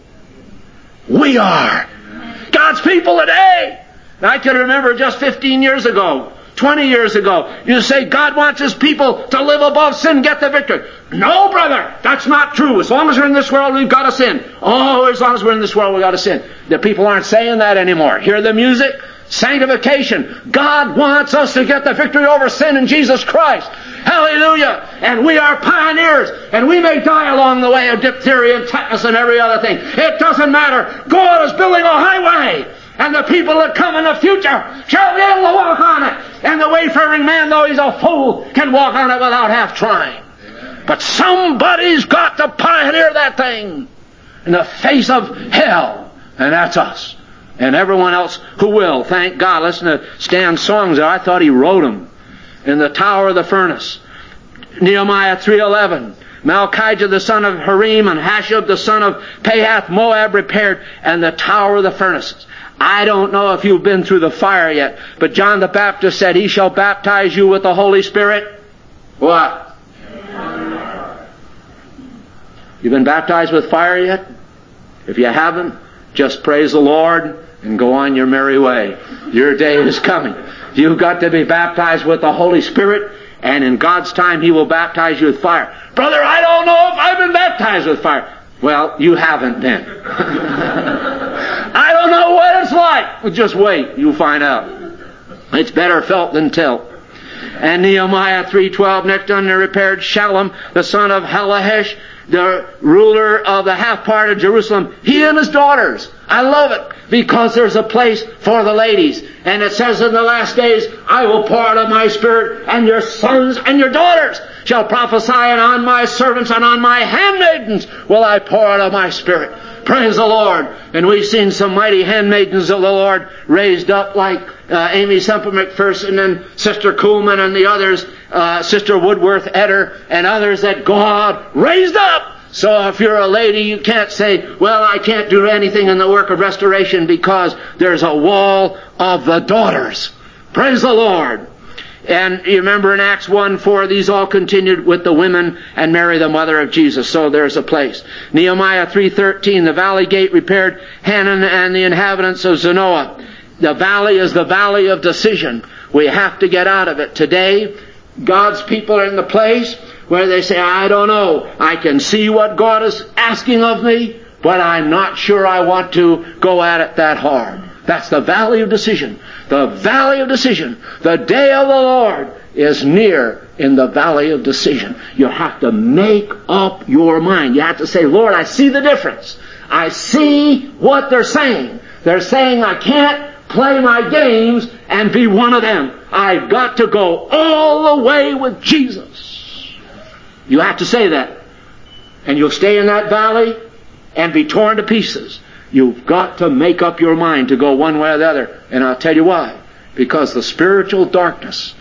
We are. God's people today. I can remember just 15 years ago, 20 years ago, you say God wants His people to live above sin, get the victory. No, brother, that's not true. As long as we're in this world, we've got to sin. Oh, as long as we're in this world, we've got to sin. The people aren't saying that anymore. Hear the music? Sanctification. God wants us to get the victory over sin in Jesus Christ. Hallelujah. And we are pioneers. And we may die along the way of diphtheria and tetanus and every other thing. It doesn't matter. God is building a highway. And the people that come in the future shall be able to walk on it. And the wayfaring man, though he's a fool, can walk on it without half trying. Amen. But somebody's got to pioneer that thing in the face of hell. And that's us. And everyone else who will. Thank God. Listen to Stan's songs there. I thought he wrote them. In the tower of the furnace. Nehemiah 3:11. Malchijah the son of Harim and Hashub the son of Pahath Moab repaired, and the tower of the furnaces. I don't know if you've been through the fire yet, but John the Baptist said He shall baptize you with the Holy Spirit. What? You've been baptized with fire yet? If you haven't, just praise the Lord and go on your merry way. Your day is coming. You've got to be baptized with the Holy Spirit, and in God's time He will baptize you with fire. Brother, I don't know if I've been baptized with fire. Well, you haven't been. I don't know what it's like. Well, just wait. You'll find out. It's better felt than telt. And Nehemiah 3:12, next on there repaired Shallum, the son of Halahesh, the ruler of the half part of Jerusalem, he and his daughters. I love it, because there's a place for the ladies. And it says in the last days, I will pour out of my Spirit, and your sons and your daughters shall prophesy, and on my servants and on my handmaidens will I pour out of my Spirit. Praise the Lord. And we've seen some mighty handmaidens of the Lord raised up, like Amy Semper McPherson and Sister Kuhlman and the others, Sister Woodworth Etter and others that God raised up. So if you're a lady, you can't say, well, I can't do anything in the work of restoration because there's a wall of the daughters. Praise the Lord. And you remember in Acts 1:4, these all continued with the women and Mary, the mother of Jesus. So there's a place. Nehemiah 3:13, the valley gate repaired Hanan and the inhabitants of Zanoah. The valley is the valley of decision. We have to get out of it. Today, God's people are in the place where they say, I don't know. I can see what God is asking of me, but I'm not sure I want to go at it that hard. That's the valley of decision. The valley of decision. The day of the Lord is near in the valley of decision. You have to make up your mind. You have to say, Lord, I see the difference. I see what they're saying. They're saying I can't play my games and be one of them. I've got to go all the way with Jesus. You have to say that. And you'll stay in that valley and be torn to pieces. You've got to make up your mind to go one way or the other. And I'll tell you why. Because the spiritual darkness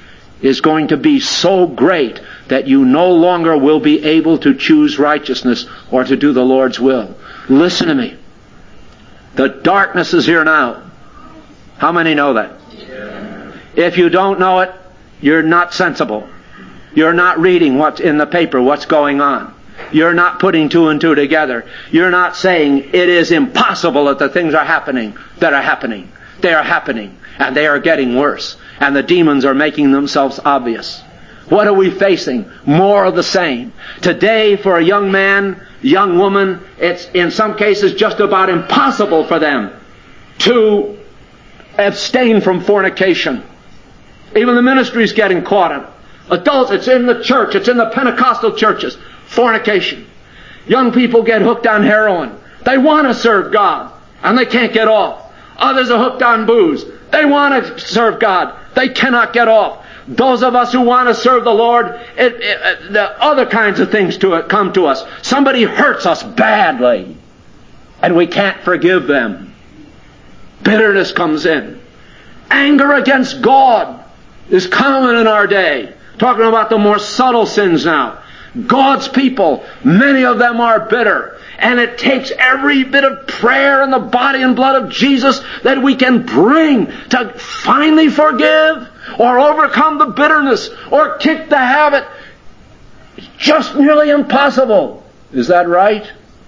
is going to be so great that you no longer will be able to choose righteousness or to do the Lord's will. Listen to me. The darkness is here now. How many know that? If you don't know it, you're not sensible. You're not reading what's in the paper, what's going on. You're not putting two and two together. You're not saying it is impossible that the things are happening that are happening. They are happening, and they are getting worse. And the demons are making themselves obvious. What are we facing? More of the same. Today, for a young man, young woman, it's in some cases just about impossible for them to abstain from fornication. Even the ministry is getting caught in. Adults, it's in the church, it's in the Pentecostal churches. Fornication. Young people get hooked on heroin. They want to serve God, and they can't get off. Others are hooked on booze. They want to serve God. They cannot get off. Those of us who want to serve the Lord, the other kinds of things come to us. Somebody hurts us badly, and we can't forgive them. Bitterness comes in. Anger against God is common in our day. Talking about the more subtle sins now. God's people, many of them are bitter. And it takes every bit of prayer in the body and blood of Jesus that we can bring to finally forgive or overcome the bitterness or kick the habit. It's just nearly impossible. Is that right?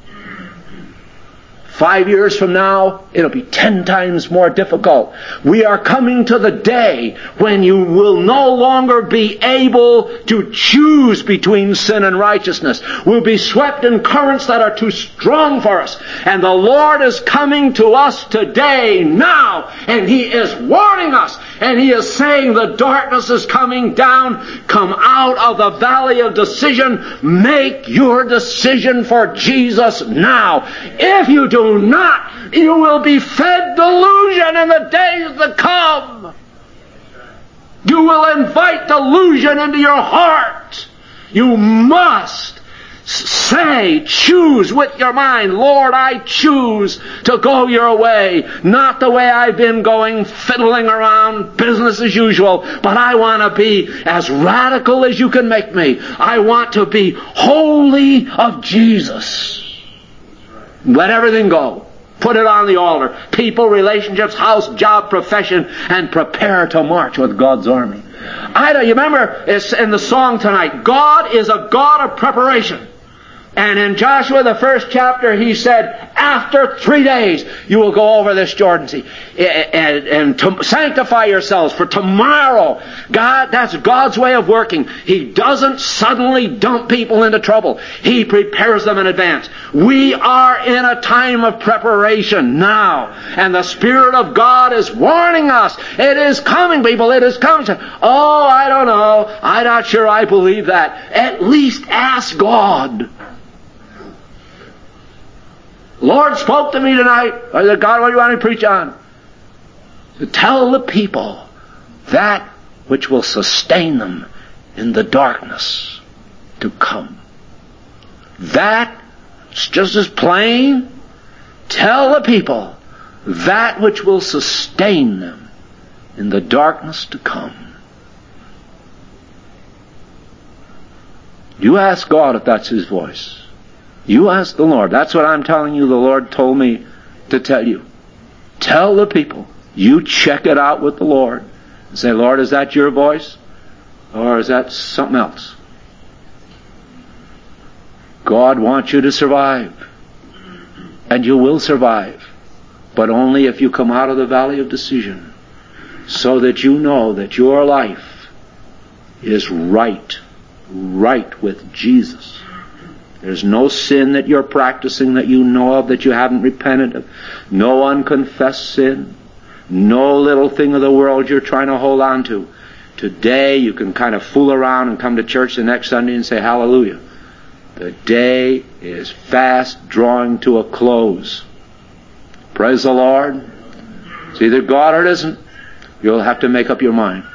5 years from now, it'll be 10 times more difficult. We are coming to the day when you will no longer be able to choose between sin and righteousness. We'll be swept in currents that are too strong for us. And the Lord is coming to us today, now, and He is warning us. And He is saying the darkness is coming down. Come out of the valley of decision. Make your decision for Jesus now. If you do not, you will be fed delusion in the days to come. You will invite delusion into your heart. You must choose with your mind, Lord, I choose to go your way. Not the way I've been going, fiddling around, business as usual, but I want to be as radical as you can make me. I want to be wholly of Jesus. Let everything go. Put it on the altar. People, relationships, house, job, profession, and prepare to march with God's army. You remember, it's in the song tonight, God is a God of preparation. And in Joshua, the first chapter, he said, after 3 days, you will go over this Jordan Sea. And to sanctify yourselves for tomorrow. That's God's way of working. He doesn't suddenly dump people into trouble. He prepares them in advance. We are in a time of preparation now. And the Spirit of God is warning us. It is coming, people. It is coming. Oh, I don't know. I'm not sure I believe that. At least ask God. Lord spoke to me tonight. I said, God, what do you want me to preach on? To tell the people that which will sustain them in the darkness to come. That's just as plain. Tell the people that which will sustain them in the darkness to come. You ask God if that's His voice. You ask the Lord. That's what I'm telling you. The Lord told me to tell you. Tell the people. You check it out with the Lord. And say, Lord, is that your voice? Or is that something else? God wants you to survive. And you will survive. But only if you come out of the valley of decision. So that you know that your life is right with Jesus. There's no sin that you're practicing that you know of that you haven't repented of. No unconfessed sin. No little thing of the world you're trying to hold on to. Today you can kind of fool around and come to church the next Sunday and say hallelujah. The day is fast drawing to a close. Praise the Lord. It's either God or it isn't. You'll have to make up your mind.